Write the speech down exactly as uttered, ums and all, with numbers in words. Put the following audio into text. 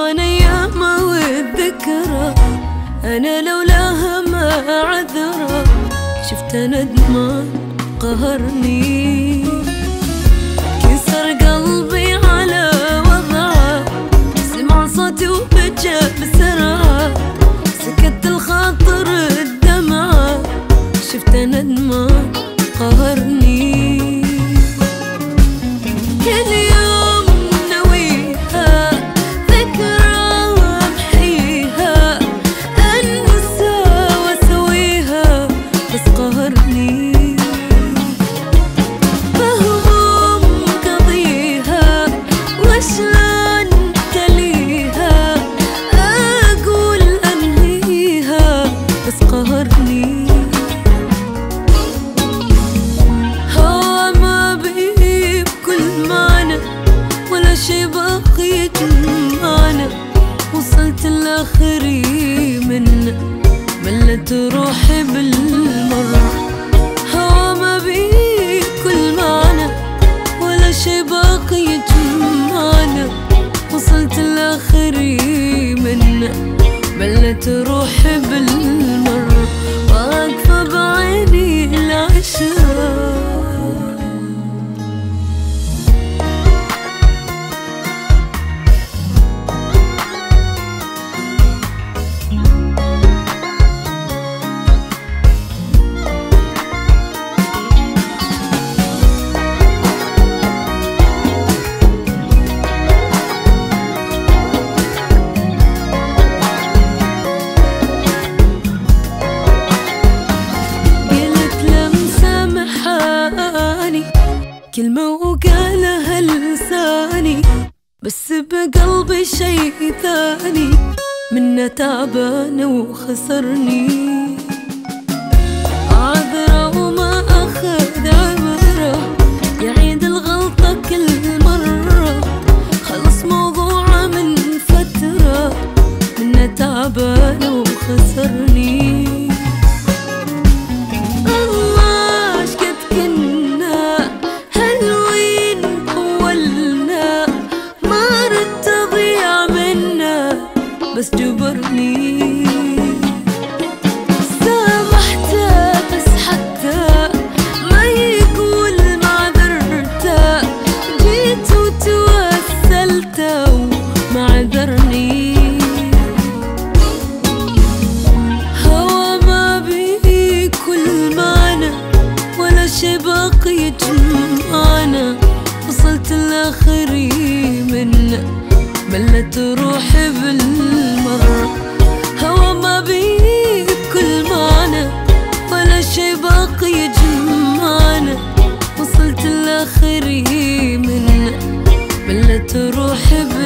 تبان أيامه والذكرى، أنا لولاها ما عذرة. شفت ندمان قهرني، كسر قلبي على وضعه، سمع صوتي وبجى بسرعة، سكت الخاطر الدمعة. شفت ندمان قهرني، كل يوم نويها ذكرى وامحيها، انسى واسويها بس قهرني. مهموم قضيها وشلون تليها، اقول انهيها بس قهرني. شي باقي يجمعنا، وصلت لاخري منه، ملت روحي بالمرة. هوا ما بيه كل معنى، ولا شي باقي يجمعنا، وصلت لاخري منه، ملت روحي بالمرة. واقفة بعيني العشرة، كلمة وقالها لساني، بس بقلبي شي ثاني، منه تعبان وخسرني. عذرة وما أخذ عبرة، يعيد الغلطة كل مرة، خلص موضوعه من فترة، منه تعبان وخسرني. بس جبرني، سامحته بس حتى ما يقول معذرته، جيت وتوسلته وما عذرني. هوا ما بيه كل معنى، ولا شي باقي يجمعنا، وصلت لاخري منه، ملت روحي بالمرة. هوا ما بيه بكل معنى، ولا شي باقي يجمعنا، وصلت لاخري منه، ملت روحي بالمرة.